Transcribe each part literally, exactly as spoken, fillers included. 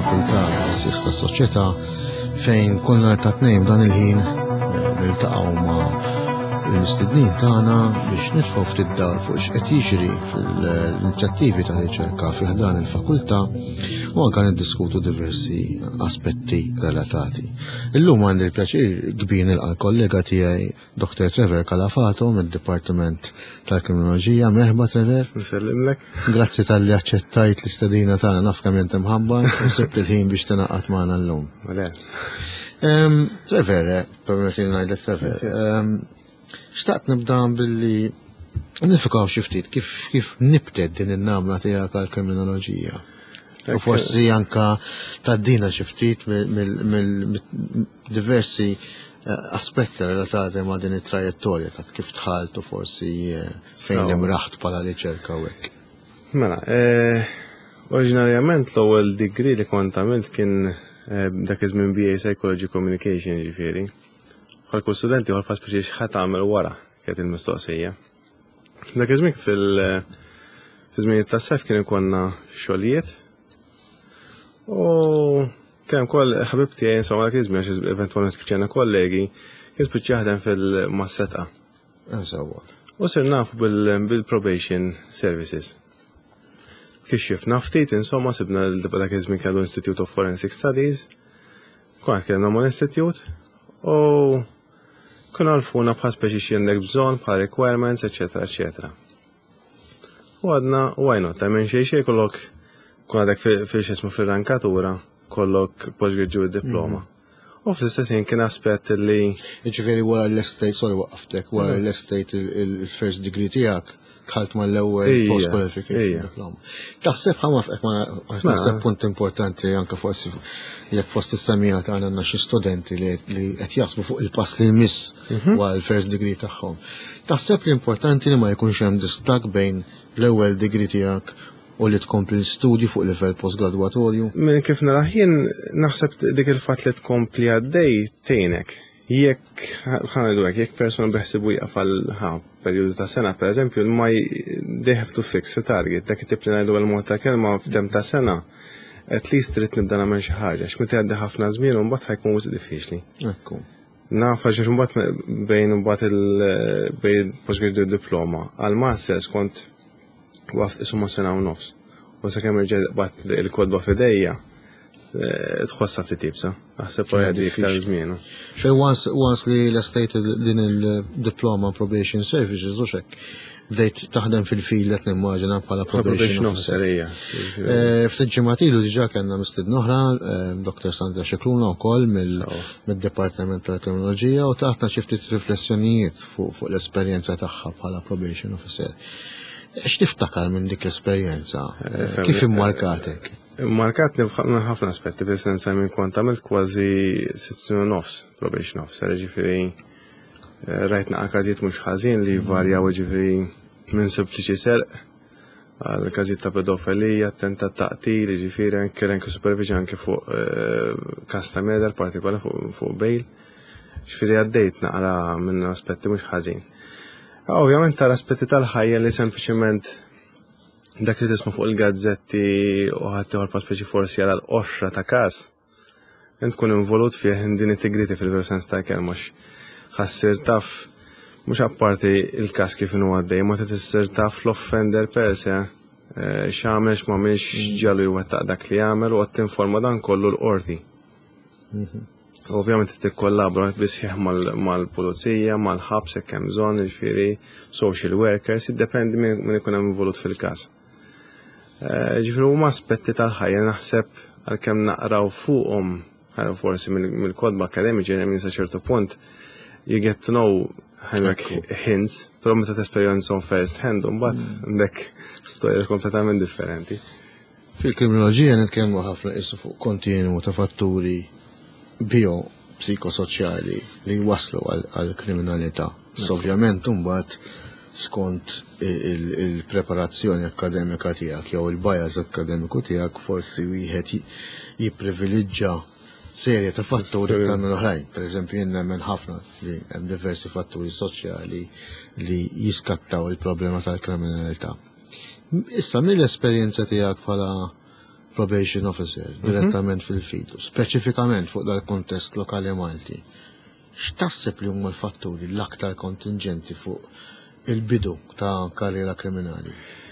fakultà tas-sieħ tas-soċjetà fejn kull nhar ta' tnejn dan il-ħin niltaqgħu ma' l-mistednin tagħna biex nitfgħu ftit dar fuq x'qed jiġri fil-inizjattivi ta' riċerka fih dan il-fakultà u anke niddiskutu diversi aspetti relatati. Illum għandi l-pjaċir kbir nilqa' l-kollega tiegħi Doktor Trevor Calafato mid-Dipartiment tal-Kriminoloġija. Merħba Trevor. Nsellimlek. Grazzi tal-li aċċettajt l-istedina tagħna naf kemm int imħabbar u sibt il-ħin biex tingħaqad magħna llum. Trevor, permetti ngħidlek Trevor. Xtaqt nibda billi nifikaw xi ftit kif kif nibted din in-namla tiegħek għall-kriminoloġija. U forsi anke tgħaddina xi ftit mill-diversi aspetti relatati ma' din it-trajettorja ta' kif tħaltu forsi fejn imraħt bħala riċerka u hekk. Mela, oriġinarjament l-ewwel degree li kont għamilt kien dak iż-żmien B A Psychology Communication ġifieri. Għal kull studenti għal pas biex ħat għamil wara kienet il-mistoqsija. Dak iż-żmien fil-żmien tas-sajf kien ikonna xogħlijiet u kemm koll ħabib tiegħi insomma dak iż-żmien għax eventwalment spiċċjana kollegi kien spiċċa jaħdem fil-masseta. U sir nafu bil-probation services. Kixxifna ftit insomma sibna dak iż-żmien kellu Institute of Forensic Studies, kont kellna mal Institute u kun għalfuna bħal speċi xjendek bżon, bħal requirements, eccetera, eccetera. U għadna, why not, ta' minn xej xej kollok, kun għadek fil-xesmu fil-rankatura, kollok postgraduate diploma. U fl-istessin kien aspett li... Ġifiri wara l-estate, sorry waqftek, wara l-estate il-first degree tijak, tħalt ma l-ewwel post-qualification diploma. Taħseb ħamma f'ek ma naħseb punt importanti anke forsi jekk fost is-semija tagħna għandna xi studenti li qed jaħsbu fuq il-pass li jmiss wara l-first degree tagħhom. Taħseb li importanti li ma jkunx hemm distak bejn l-ewwel degree tiegħek u li tkompli l-studju fuq livell postgradwatorju? Minn kif naraħ jien naħseb dik il-fatt li tkompli għaddej tgħinek. Jekk, ħanajdu għek, jekk persona beħsibu jaqfal periodu ta' sena, per eżempju, ma they have to fix a target, dak it-tip li ngħidu għal-mod ta' kelma f'tem ta' sena, at least trid nibda nagħmel xi ħaġa, x'meta jgħaddi ħafna żmien u mbagħad ħajkun wisq diffiċli. Ekku. Naf għax mbagħad bejn mbagħad il-bejn postgraduate diploma għal-masters kont waft isuma sena u nofs. U sakemm irġa' bagħad il-kodba f'idejja, tħossa t-tibsa, għasib għaddi iktar zmienu. Fej, once li l-estate din il-diploma probation services, u xek, bdejt taħdem fil-fil let nimmaġina bħala probation officer. Ftit ġimatilu diġa kena mistid noħra, Doktor Sandra Xikluna u koll mill-Departament tal-Kriminoloġija u taħtna xiftit riflessjonijiet fuq l-esperienza taħħa bħala probation officer. X'tiftakar minn dik l-esperienza? Kif immarkatek? Markat minn ħafna aspetti, fil-sensa minn kont għamilt kważi sitt snin nofs probation officer, ġifiri rajt naqa' każijiet mhux ħażin li varjaw ġifiri minn sempliċi serq għal każijiet ta' pedofilija, attentat taqtil, ġifiri anke anke supervision anke fuq każ ta' meder partikolari fuq bail. Ġifiri għaddejt naqra minn aspetti mhux ħażin. Ovvjament tal-aspetti tal-ħajja li sempliċement dak li tisma' fuq il-gazzetti u ħadd ieħor speċi forsi għal oxra ta' każ, int tkun involut fih din it-tigriti fil-veru sens ta' kelma ħassir taf mhux apparti il-każ kif inhu għaddej, ma trid issir taf l-offender per se x'għamel x'm'għamilx x'ġalu jwettaq dak li jagħmel u qed tinforma dan kollu l-qorti. Ovvjament tikkollabora bisħieħ mal-pulizija, mal-ħabs hekk hemm bżonn, jiġifieri social workers, jiddependi min ikun hemm involut fil-każ. Ġifiri huma aspetti tal-ħajja naħseb għalkemm naqraw fuqhom forsi mill-kodba akademiċi minn sa ċertu punt you get to know hints, però meta tesperjenzhom first hand u mbagħad għandek storja kompletament differenti. Fil-kriminoloġija nitkellmu ħafna qisu fuq kontinwu ta' fatturi bio-psikosoċjali li waslu għall-kriminalità. Ovvjament mbagħad skont il-preparazzjoni akademika tiegħek jew il-bias akademiku tiegħek forsi wieħed jipprivileġġja serje ta' fatturi ta' oħrajn. Pereżempju jien nemmen ħafna li hemm diversi fatturi soċjali li jiskattaw il-problema tal-kriminalità. Issa mill-esperjenza tiegħek bħala probation officer, direttament fil-fidu, speċifikament fuq dal-kontest lokali Malti. X'taħseb li huma l-fatturi l-aktar kontingenti fuq il-bidu ta' karriera kriminali?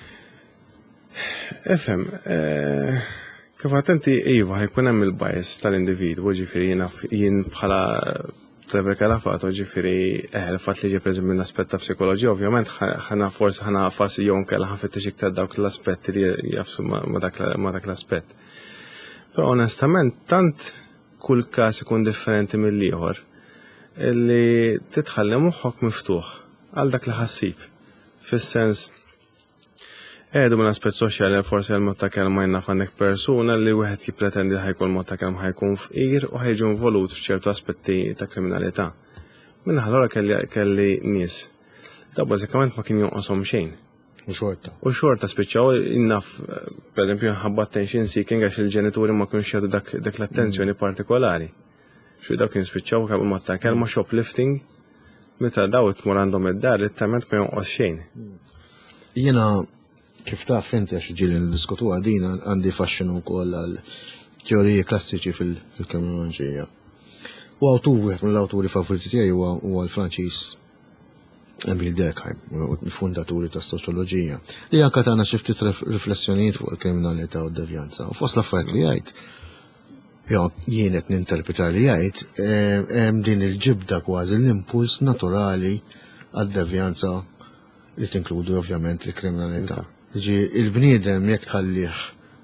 Efhem, kif attenti iva ħajkun hemm il-bias tal-individwu, ġifieri jien bħala Trevor Calafat, ġifieri il-fatt li ġie preżempju l-aspett ta' psikoloġija, ovvjament ħana forsi ħana fas jew nkella ħanfittex iktar dawk l-aspetti li jafsu ma' dak l-aspett. Però onestament tant kull każ ikun differenti mill-ieħor illi titħalli moħħok miftuħ għal dak li ħassib. Fis-sens Edu minn aspett soċjali forsi għal-mod ta' kelma jnaf għandek persuna li wieħed jippretendi ħajkun mod ta' kelma ħajkun fqir u ħajġu involut f'ċertu aspetti ta' kriminalità. Minna ħallura kelli nies. Da bażikament ma kien jonqoshom xejn. U xorta. U xorta spiċċaw innaf, pereżempju nħabba attention seeking għax il-ġenituri ma kienx jagħtu dak l-attenzjoni partikolari. Xi daw kien spiċċaw kemm mod ta' kelma shoplifting meta daw tmur għandhom id-dar ittament ma jonqos xejn. Jiena kif taf inti għax ġieli niddiskutu għadina għandi faxxinu wkoll għal teoriji klassiċi fil-kriminoloġija. U awtur wieħed mill-awturi favoriti tiegħi huwa l-Franċiż Emile Durkheim, il-fundaturi tas-soċjoloġija, li anke tagħna xi ftit riflessjonijiet fuq il-kriminalità u d-devjanza. U fost l-affarijiet li jgħid, jew jien qed ninterpreta li jgħid hemm din il-ġibda kważi l-impuls naturali għad-devjanza li tinkludi ovvjament il-kriminalità. Ġi il-bniedem jekk tħallih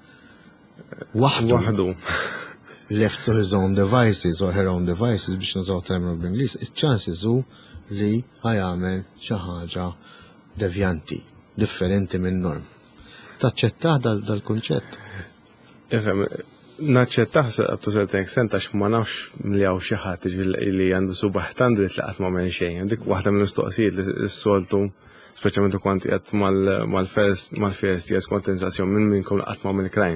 waħdu left to his own devices or her own devices biex nużaw terminu bl-Ingliż, iċ-chances hu li ħajamel xi ħaġa devjanti, differenti min-norm. Taċċettah dal-kunċett? Ifhem, naċċettah up to certain extent għax ma nafx li hawn xi ħadd li għandu subaħ tandu li tlaqat ma' xejn. Dik waħda mill-mistoqsijiet li s-soltu speċjalment kont qed mal-first mal-first years kontenzazzjon minn minnkom li qatt m'għamel crime.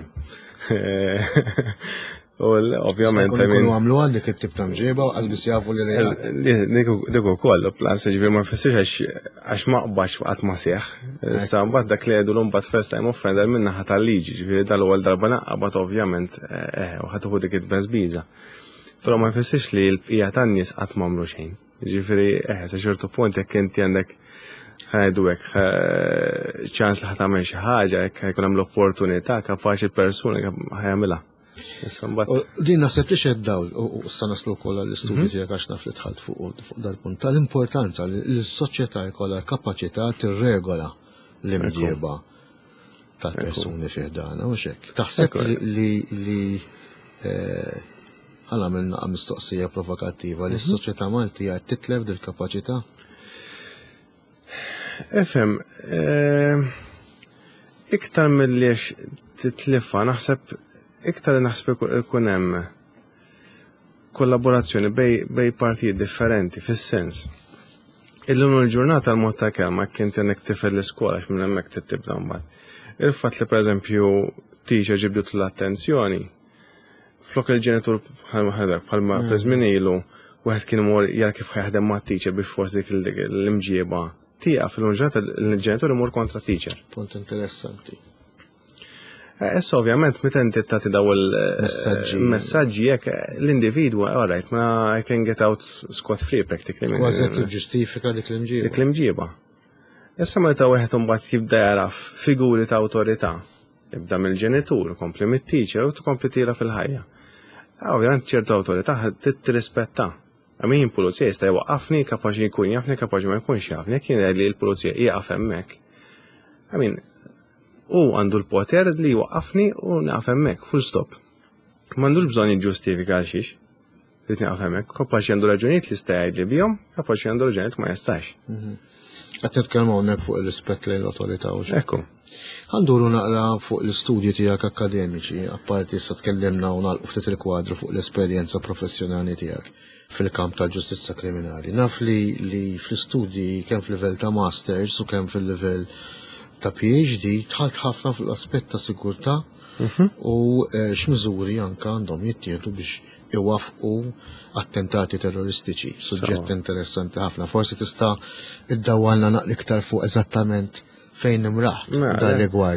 U ovvjament Ikunu għamlu għandek it-tip ta' mġieba u qasbis jafu li rejat. Dik ukoll, plan ġifieri ma jfissirx għax ma qbax qatt ma seħħ. Issa mbagħad dak li għedu mbagħad first time offender minna ħadd tal-liġi, ġifieri dal-ewwel darba naqqabad ovvjament u ħadd uħu dik it-beżbiża. Però ma jfissirx li l-bqija tan-nies qatt m'għamlu xejn. Ġifieri eħe sa ċertu punt jekk inti għandek ħajdu hekk ċans li ħatamel xi ħaġa hekk ħajkun hemm l-opportunità kapaċi persuna ħajamilha. Din naħseb li xed dawl u issa naslu wkoll l-istudju tiegħek għax naf li tħalt fuq dal-punt tal-importanza li l-soċjetà jkollha kapaċità tirregola l-imġieba tal-persuni fih dan u hekk. Taħseb li ħalla għamilna mistoqsija provokattiva li s-soċjetà Maltija titlef dil-kapaċità? Efhem, iktar mill-liex titlifa, naħseb iktar naħseb ikun hemm kollaborazzjoni bej partijiet differenti fis-sens. Illum il-ġurnata l-mod ta' kelma kien tennek tifel l-iskola minn hemmhekk tibda mbagħad. Il-fatt li pereżempju teacher ġibdu l-attenzjoni, flok il-ġenitur bħalma fi żmien ilu wieħed kien imur jara kif ħajaħdem ma' teacher biex forsi dik l-imġieba tieqa fil-ġurnata il-ġenitur imur kontra teacher. Punt interessanti. Issa ovvjament meta inti tagħti daw il-messaġġi jekk l-individwa all right ma I can get out scot free practically. Kważi tiġġustifika dik l-imġieba. Dik l-imġieba. Issa meta wieħed imbagħad jibda jaraf figuri ta' awtorità, jibda mill-ġenitur, kompli mit-teacher u tkompli tira fil-ħajja. Ovvjament ċertu awtorità tirrispetta. Għamin pulizija jista' jwaqqafni kapaċi jkun jafni kapaċi ma jkunx jafni, jekk jien li l-pulizija jaqaf hemmhekk. Għamin u għandu l-poter li jwaqqafni u naqaf hemmhekk, full stop. M'għandux bżonn jiġġustifika għal xiex. Rid naqaf hemmhekk, kapaċi għandu raġunijiet li jista' jgħidli bihom, kapaċi għandu raġunijiet ma jistax. Qed nitkellmu hawnhekk fuq ir-rispett lejn l-awtorità u Ekku. Għanduru naqra fuq l-istudji tiegħek akademiċi, apparti issa tkellimna u nagħlqu ftit il-kwadru fuq l-esperjenza professjonali tiegħek fil-kamp tal-ġustizza kriminali. Naf li li fl-istudji kemm fil-livell ta' masters u kemm fil-livell ta' PhD tħalt ħafna fl-aspett ta' sigurtà u x'miżuri anke għandhom jittieħdu biex iwafqu attentati terroristiċi. Suġġett interessanti ħafna. Forsi tista' iddawwalna naqli iktar fuq eżattament fejn imraħ dar rigward.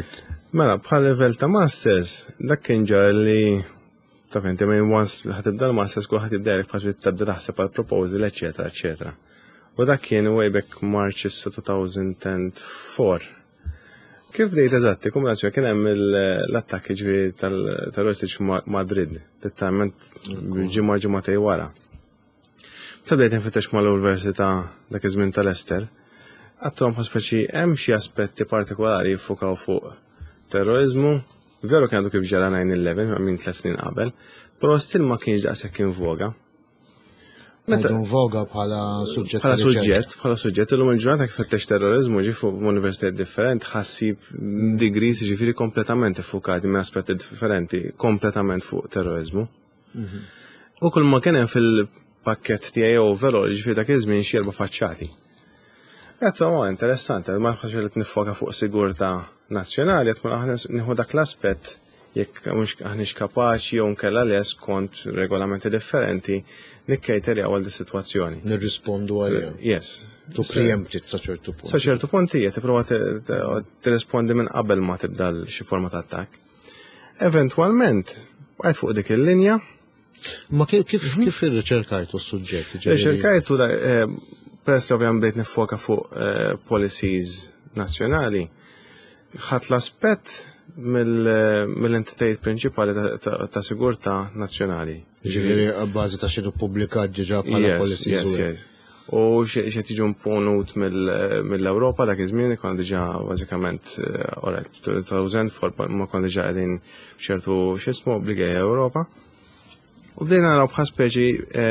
Mela, bħal level ta' masters, dak kien ġar li ta' fenti ma' once ħatibda l-masters kull ħatibda jek bħal tabda taħseb għal proposal, eccetera, eccetera. U dak kien way back March two thousand four. Kif bdejt eżatti, kombinazzjoni kien hemm l-attakki ġifieri tal-Rostiċ Madrid, l-tament ġimgħa ġimgħatej wara. Ta' bdejt nfittex mal-Università dak iż-żmien tal-Ester, għattom ħaspeċi hemm xi aspetti partikolari jiffukaw fuq terrorizmu, veru kien għandu kif ġara nine eleven minn tliet snin qabel, però still ma kienx daqshekk invoga. Meta invoga bħala suġġett. Bħala suġġett, bħala suġġett illum il-ġurnata kif fettex terrorizmu ġi fuq universitajiet differenti ħassib degrees ġifieri kompletament iffukati minn aspetti differenti, kompletament fuq terrorizmu. U kull ma kien hemm fil-pakkett tiegħi overall ġifieri dak iż-żmien xi erba' faċċati. Qed ma interessanti, ma nħossx li nifoka fuq sigurtà nazzjonali, qed ma nieħu dak l-aspett jekk mhux aħniex kapaċi jew nkella les kont regolamenti differenti nikkejterja għal di sitwazzjoni. Nirrispondu għalihom. Yes. Tu preempted sa ċertu punt. Sa ċertu punt hija tipprova tirrispondi minn qabel ma tibda xi forma ta' attakk. Eventwalment, għajt fuq dik il-linja. Ma kif kif irriċerkajtu s-suġġett? Riċerkajtu peress li ovvjament bdejt nifoka fuq policies nazzjonali, ħadd l-aspett mill-entitajiet prinċipali ta' sigurtà nazzjonali. Ġifieri bbażi ta' xi pubblikat ġiġa bħala policies. U xi tiġu imponut mill-Ewropa dak iż-żmien kont diġà bażikament two thousand four ma kont diġà qegħdin b'ċertu x'ismu obbligi Ewropa. U bdejna naraw bħal speċi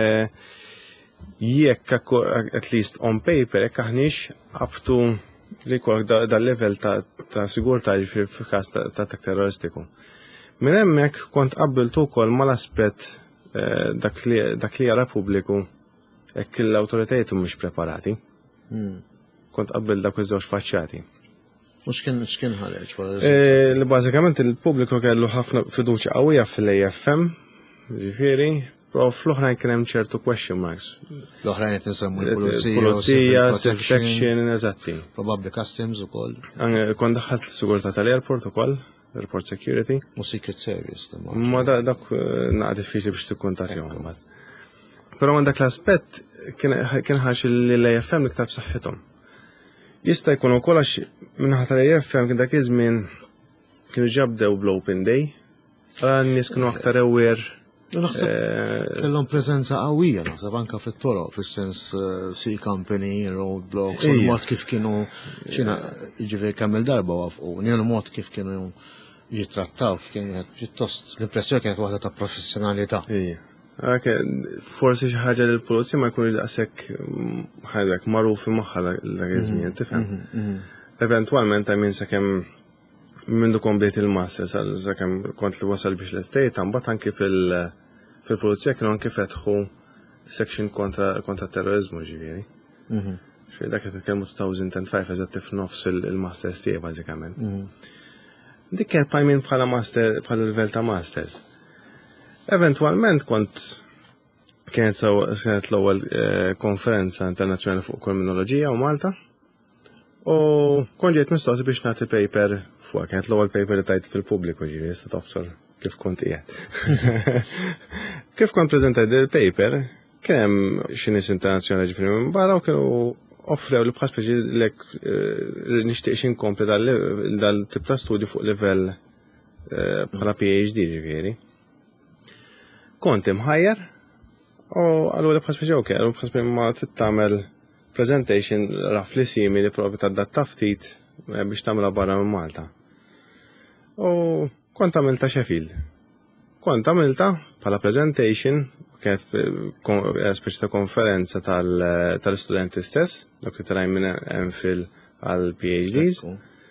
jekk at least on paper jekk aħniex up to li kol dal-level ta' sigurta ġifir f'kas ta' attak terroristiku. Minn hemmhekk kont qabbiltu wkoll mal-aspett dak li jara pubbliku hekk l-awtoritajiet mhux preparati. Kont qabbil dak iż-żewġ faċċati. U x'kien ħareġ? Li bażikament il-pubbliku kellu ħafna fiduċja qawwija fil-A F M, ġifieri, però fl-oħrajn kien hemm ċertu question marks. L-oħrajn qed insemmu l-pulizija, pulizija, protection, eżatti. Probabbli customs ukoll. Kont daħħalt l-sigurtà tal-airport ukoll, airport security. U Secret Service. Ma dak naqgħod diffiċli biex tikkuntattjahom. Però man dak l-aspett kien ħarx li l-A F M l-iktar b'saħħithom. Jista' jkun ukoll għax minħata l-A F M kien dak iż-żmien kienu ġabdew bl-Open Day, n-nies kienu aktar aware. Naħseb kellhom preżenza qawwija naħseb anke fit-toroq fis-sens C Company, roadblocks, u l-mod kif kienu xina jiġifieri kemm il-darba wafqu, nielu mod kif kienu jittrattaw kien pjuttost l-impressjoni kienet waħda ta' professjonalità. Forsi xi ħaġa li l-pulizija ma jkunx daqshekk ħajdak magħrufi magħha dak iż-żmien, tifhem. Eventwalment ta' min sakemm Mindu kon bdejt il-master, sakemm kont li wasal biex l-estate, mbagħad anke fil-pulizija kienu anke fetħu section kontra terrorizmu ġifieri. Xejn dak qed nitkellmu two thousand five eżatt f'nofs il-masters tiegħi bażikament. Dik kienet pajmin bħala master bħala livell ta' masters. Eventwalment kont kienet kienet l-ewwel konferenza internazzjonali fuq kriminoloġija u Malta. U kont ġejt mistoqsi biex nagħti paper fuq kienet l-ewwel paper li tajt fil-pubbliku ġifieri issa tobsor kif kont qiegħed. Kif kont preżentajt il-paper, kien hemm xi nies internazzjonali ġifieri minn barra u kienu offrew li bħal speċi lek nixtieq xi nkompli dal-tip ta' studju fuq livell bħala PhD ġifieri. Kont imħajjar u għallu li bħal speċi okej, għallu bħal speċi ma tittamel presentation rafli simili provi ta' datta ftit biex tagħmilha barra minn Malta. U kont għamilta Sheffield. Kont għamilta bħala presentation kienet speċi ta' konferenza tal-studenti stess, dak li taraj minn MPhil għal PhDs.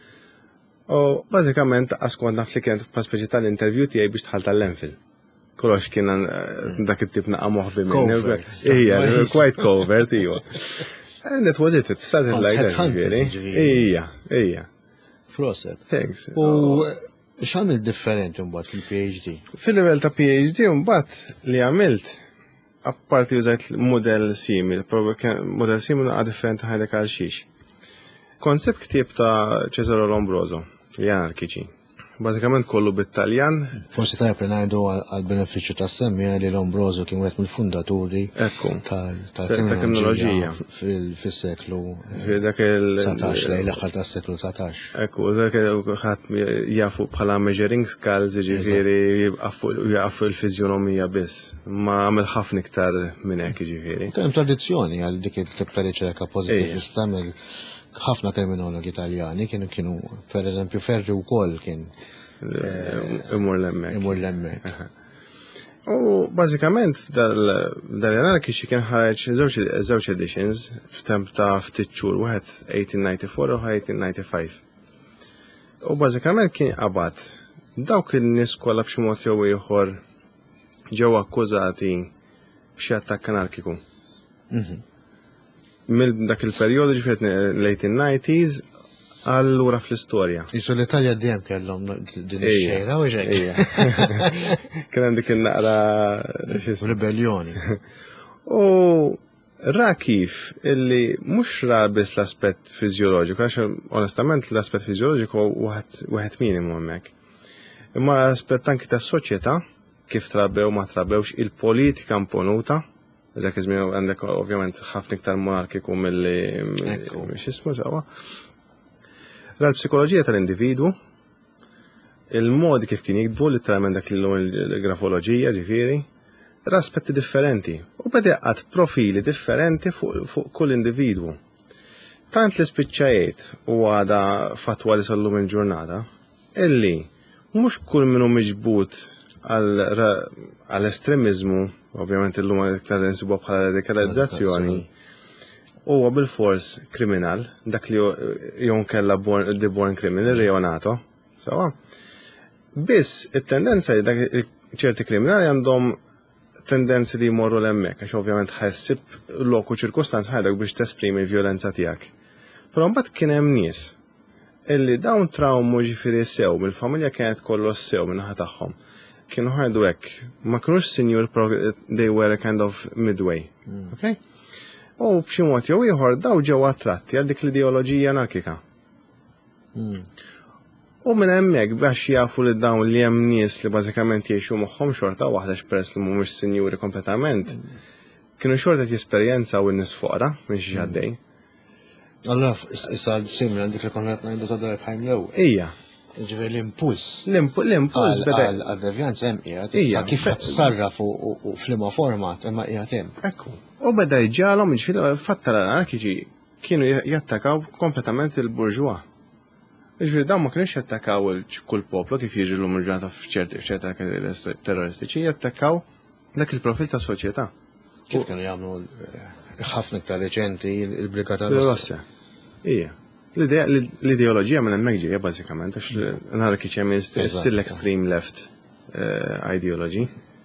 U bażikament għaskont naf li kienet bħal speċi tal-interview tiegħi biex tħall tal-MPhil. Kollox kien dak it-tip naqqa moħbi minn. Ija, quite covert, iwa. And that was it, it started like that, really. Ija, ija. Proset. Thanks. U x'għamil differenti mbagħad fil-PhD? Fil-livell ta' PhD mbagħad li għamilt apparti użajt model simil, model simil għad differenti ħajdek għal xiex. Konsept ktieb ta' Cesare Lombroso, li anarkiċi. Bażikament kollu bit-Taljan. Forsi tajb li ngħidu għall-benefiċċju tas-semmi li Lombroso kien wieħed mill-fundaturi Ekku. tal-kriminoloġija fis-seklu Dak il- satax lejn l-aħħar tas-seklu satax. Ekku, dak ħadd jafu bħala measuring scales ġifieri jaqfu l-fiżjonomija biss. Ma għamel ħafna iktar minn hekk ġifieri. Hemm tradizzjoni għal dik il-tip ta' riċerka pożittivista mill ħafna kriminologi Italjani kienu kienu pereżempju Ferri wkoll kien Imur l-emmek. imur l-hemmhekk. U bażikament dal-anarkiċi kien ħareġ żewġ editions f'temp ta' ftit xhur, wieħed eighteen ninety-four u eighteen ninety-five. U bażikament kien qabad dawk in-nies kollha b'xi mod jew ieħor ġew akkużati b'xi attakk anarkiku. Mill dak il-perjodu ġifiet l-eighteen nineties allura fl-istorja. Isu l-Italja dejjem kellhom din ix-xejra u ġejk. Kien hemm dik il-naqra Ribellioni. U ra kif illi mhux ra biss l-aspett fiżjoloġiku, għax onestament l-aspett fiżjoloġiku wieħed minimu hemmhekk. Imma l-aspett anki tas-soċjetà kif trabbew ma trabbewx il-politika imponuta. Dak iż-żmien għandek ovvjament ħafna iktar monarkiku milli x'ismu ġewwa. Ra l-psikoloġija tal-individwu, il-modi kif kien jikbu literalment dak il-grafoloġija ġifieri, ra aspetti differenti u beda qatt profili differenti fuq kull individwu. Tant li spiċċajiet u għada fatwa li sallum il-ġurnata, illi mhux kull minnu miġbut għall-estremizmu, ovvjament illum iktar insibu bħala radikalizzazzjoni, huwa bil-fors kriminal, dak li jon kella the born criminal li jonato. Sawa? Biss it-tendenza li dak ċerti kriminali għandhom tendenzi li jmorru l-emmek, għax ovvjament ħessib loku ċirkustanz ħajdak biex tesprimi l-violenza tiegħek. Però mbagħad kien hemm nies illi dawn traumu ġifieri sew mill-familja kienet kollox sew minnaħa tagħhom. Kienu ħardu hekk, ma kinux senior, they were a kind of midway. Okay? U b'xi mod jew ieħor daw ġew attratti għal dik l-ideoloġija anarkika. U minn hemmhekk biex jafu li dawn li hemm nies li bażikament jgħixu moħħhom xorta waħda x'peress li mhumiex sinjuri kompletament, kienu xorta jesperjenzaw in-nies foqra minn xi ħaddej. Allora issa simili għandik li konna qed ngħidu ta' darbħajn l-ewwel. Ija. Ġifieri l-impuls. L-impuls beda għad-devjanza hemm qiegħed. Issa kif qed tsarraf u f'liema format imma qiegħed hemm. Ekku. U beda jġalhom ġifieri fatta l-anarkiċi kienu jattakaw kompletament il-burġwa. Ġifieri dawn ma kienux jattakaw kull poplu kif jiġri l-lum il-ġurnata f'ċerti terroristiċi, jattakaw dak il-profil ta' soċjetà. Kif kienu jagħmlu ħafna iktar reċenti il-Brigata Rossa. Ija. L-ideoloġija minn hemmhekk ġejja bażikament għax l-anarkiċi hemm still extreme left ideology.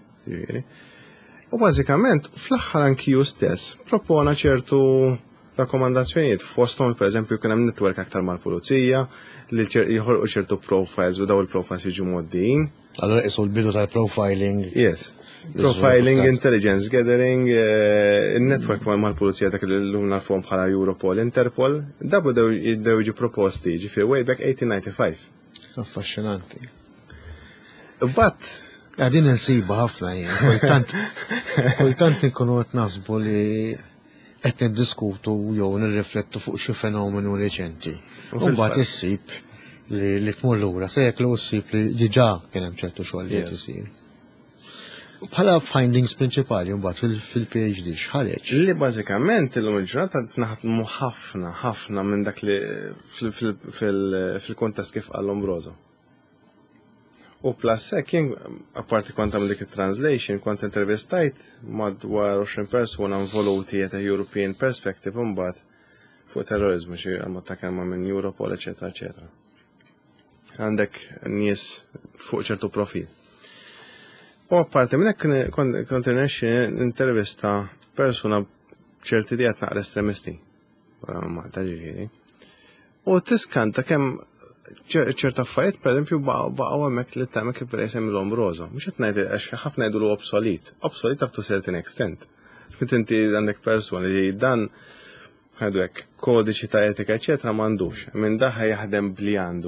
U bażikament fl-aħħar anki ju stess propona ċertu rakkomandazzjonijiet fosthom pereżempju kien hemm netwerk aktar mal-pulizija li jħolqu ċertu profiles u daw il-profiles jiġu moddin. Allora isu l-bidu tal-profiling. Yes. Profiling, intelligence gathering, il-network mal-pulizija dak l-lum narfhom bħala Europol, Interpol, dabu dew jiġu proposti ġifieri way back eighteen ninety-five. Affaxxinanti. But Għadin insiba ħafna jien, kultant kultant inkunu qed naħsbu li qed niddiskutu jew nirriflettu fuq xi fenomenu reċenti. U mbagħad issib li tmur lura seklu ssib li diġà kien hemm ċertu xogħol li qed isir. Bħala findings prinċipali mbagħad fil-PhD x'ħareġ. Li bażikament illum il-ġurnata naħdmu ħafna ħafna minn dak li fil-kontest kif qal Lombroso. U plus kien apparti kont għamil dik it-translation kont intervistajt madwar twenty persuna involuti at a European perspective imbagħad fuq terrorizmu xi ta' kemm minn Europol eċetera eċetera. Għandek nies fuq ċertu profil. U apparti minn hekk kont intervista persuna ċerti diet naqra estremisti. Malta ġifieri. U tiskanta kemm ċerta affarijiet pereżempju baqgħu hemmhekk li tagħmel kif isem Lombroso. Mhux qed ngħid għax ħafna jgħidulu obsolit. Obsolit up to certain extent. Meta inti għandek persuna li dan ħadu hekk kodiċi ta' etika eċetera m'għandux. Minn daħħa jaħdem bli għandu.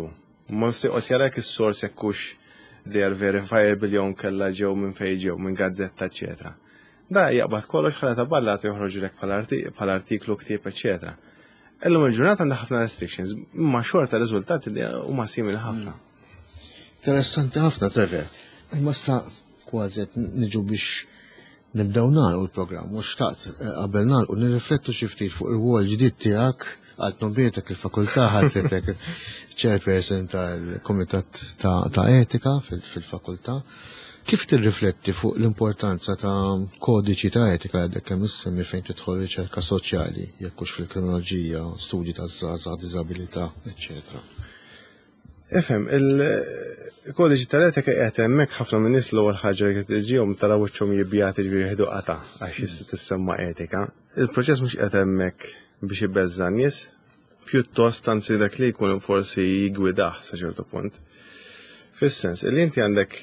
Ma siqgħod jarek is-sors jekk hux they are verifiable jew kellha ġew minn fejn ġew minn gazzetta eċetera. Da jaqbad kollox ħala ta' ballat joħroġu lek bħal artiklu ktieb eċetera. Illum il-ġurnata għandha ħafna restrictions, imma xorta riżultati li huma simili ħafna. Interessanti ħafna, Trevor. Imma sa kważi qed niġu biex nibdew nagħlqu l-programm u xtaqt qabel nagħlqu nirriflettu xi ftit fuq ir-wol ġdid tiegħek għal nobietek il-fakultà ħadretek chairperson tal-Kumitat ta' Etika fil-fakultà. Kif tirrifletti fuq l-importanza ta' kodiċi ta' etika għadek kemm issemmi fejn tidħol riċerka soċjali, jekk hux fil-kriminoloġija, studji taż-żgħażagħ, diżabilità, eċetera. Efhem, il-kodiċi tal-etika qiegħed hemmhekk ħafna minn nies l-ewwel ħaġa li tiġihom taraw wiċċhom jibbjati ġifieri jieħdu qata għax jista' tissemma etika. Il-proċess mhux qiegħed hemmhekk biex jibbeżza n-nies, pjuttost anzi dak li jkun forsi jigwidah sa ċertu punt. Fis-sens, li inti għandek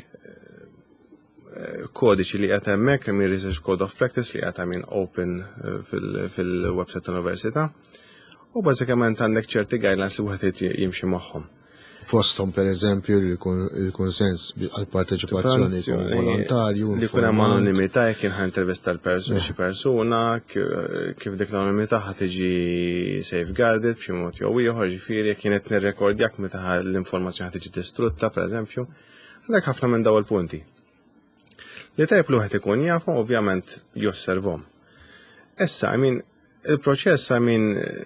kodiċi li qed hemmhekk hemm Research Code of Practice li qed hemm open fil-website tal-Università u bażikament għandek ċerti guidelines li wieħed jimxi magħhom. Fosthom pereżempju il-konsens għall-parteċipazzjoni jkun volontarju. Li jkun hemm anonimità jekk kien ħintervista l-persuna xi persuna, kif dik l-anonimità ħad tiġi safeguarded b'xi mod jew ieħor, ġifieri jekk kienet nirrekordjak meta l-informazzjoni ħad tiġi distrutta pereżempju. Għandek ħafna minn daw il-punti. Li tajb l-wieħed ikun jafhom ovvjament josservhom. Issa, I mean, il-proċess, I mean,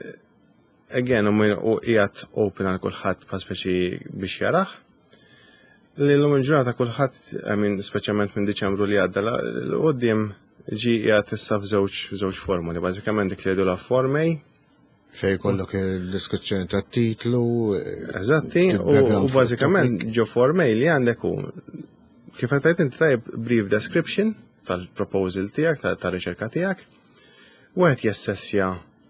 again, u qiegħed open għal kulħadd pa' speċi biex jaraħ. Li l-lum il-ġurnata kulħadd, I mean, speċjalment minn Diċembru li għadda l-qudiem ġi qiegħed issa f'żewġ formuli, bażikament dik li jgħidu la Form A. Fej kollok il-deskrizzjoni tat-titlu. Eżatti, u bażikament ġo Form A li għandek hu kif qed tgħid inti tajb brief description tal-proposal tiegħek, tar-riċerka tiegħek, u qed jessessja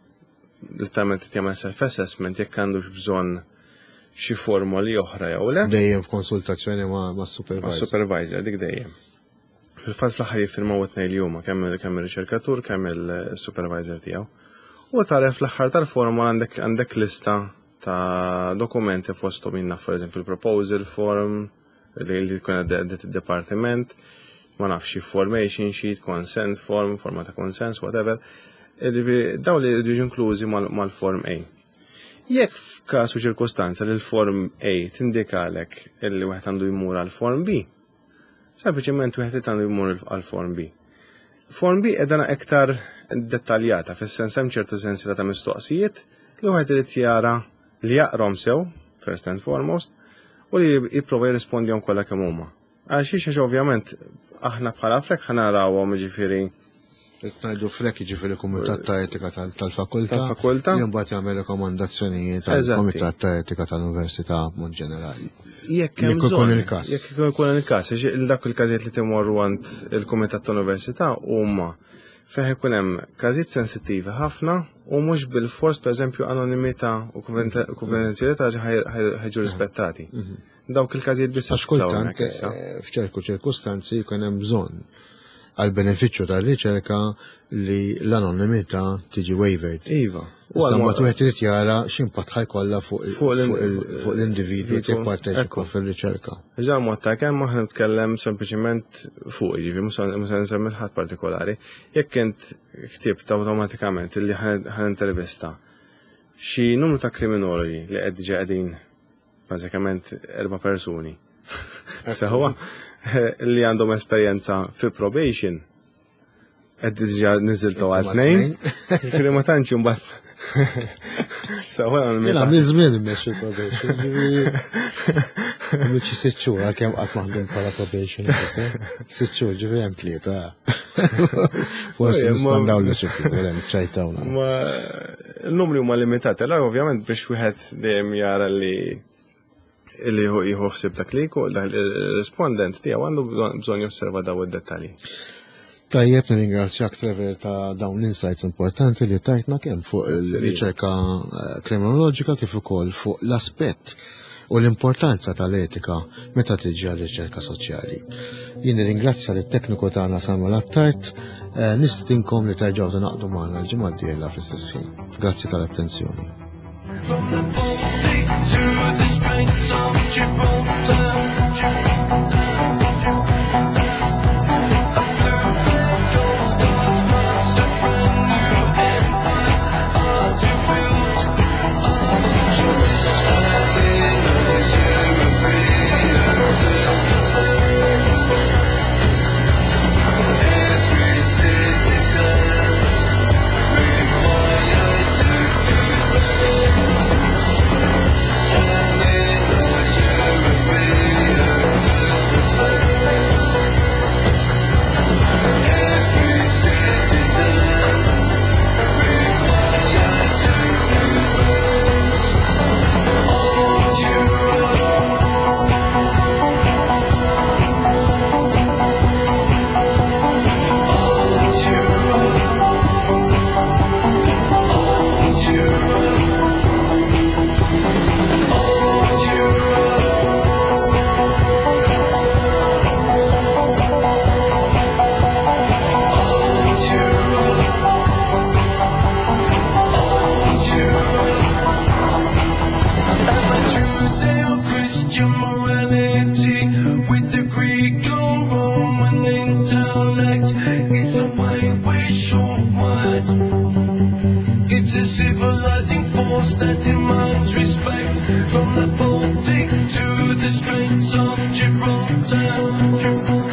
l-tament jagħmel self-assessment jekk għandux bżonn xi formoli oħra jew le. Dejjem f'konsultazzjoni ma' supervisor. Ma' supervisor dik dejjem. Fil-fatt fl-aħħar jiffirmaw it-tnejn li huma kemm ir-riċerkatur kemm il-supervisor tiegħu. U taref fl-aħħar tal-forma għandek għandek lista ta' dokumenti fosthom minna for eżempju il-proposal form li tkun id-departiment, ma nafx formation sheet, consent form, forma ta' consens, whatever. Daw li jridu inklużi mal-Form A. Jekk f'każ u ċirkostanza li l-Form A tindikalek illi wieħed għandu jmur għal-Form B, sempliċement wieħed irid għandu jmur għal-Form B. Form B qiegħda iktar dettaljata, fis-sens hemm ċertu sensiela ta' mistoqsijiet li wieħed irid jara li jaqrom sew, first and foremost, u li jipprova jirrispondihom kollha kemm huma. Għal xi xi ovvjament aħna bħala frek ħanarawhom jiġifieri Ngħidu frek jiġifieri Kumitat ta' Etika tal-Fakultà. Tal-Fakultà. Li mbagħad jagħmel rekomandazzjonijiet tal-Kumitat ta' Etika tal-Università mod ġenerali. Jekk hemm ikun il-każ. Jekk ikun il-każ, dak il-każijiet li timorru għand il-Kumitat tal-Università huma fejn ikun hemm każijiet sensittivi ħafna u mhux bil-fors pereżempju anonimità u konfidenzjalità ħajġu rispettati. Dawk il-każijiet biss għax kultant f'ċerku ċirkustanzi jkun hemm bżonn għal benefiċċju tar-riċerka li l-anonimità tiġi waived. Iva. Issa mbagħad wieħed irid jara x'impatt ħajkollha fuq l-individwi li jipparteċipa fir-riċerka. Ġa mod ta' kemm aħna nitkellem sempliċement fuq jiġifieri mhux se nsemmi ħadd partikolari. Jekk int ktibt awtomatikament li ħanintervista xi numru ta' kriminologi li qed qegħdin bażikament erba' persuni. Seħwa li għandhom esperjenza fi probation qed diġà niżiltu għal tnejn, jiġifieri ma tantx imbagħad. Seħwa Jiena minn żmien immexxi probation. Mhux sitt xhur għalkemm qatt m'għandhom bħala probation. Sitt xhur ġifieri hemm tlieta. Forsi nistandaw li xi ftit hemm ċajtawna. Ma l-numri huma limitati, allura ovvjament biex wieħed dejjem jara li illi jħuħsib dak li jkun il-respondent tiegħu għandu bżonn josserva daw id-dettalji. Tajjeb nirringrazzjak Trevor ta' dawn l-insights importanti li tajtna kemm fuq il-riċerka kriminoloġika kif ukoll fuq l-aspett u l-importanza tal-etika meta tiġi għal-riċerka soċjali. Jien nirringrazzja lit-tekniku tagħna Samuel Attart, nistidinkom li terġgħu tinaqdu magħna l-ġimgħa d-dieħla fl-istess ħin. Grazzi tal-attenzjoni. Straits of Gibraltar. A blue flag, gold stars, marks a brand new empire. Ours to build, our choice. Having a European citizen. Every citizen required to do morality with the Greco-Roman intellect is the way we should wide. It's a civilizing force that demands respect from the Baltic to the Straits of Gibraltar.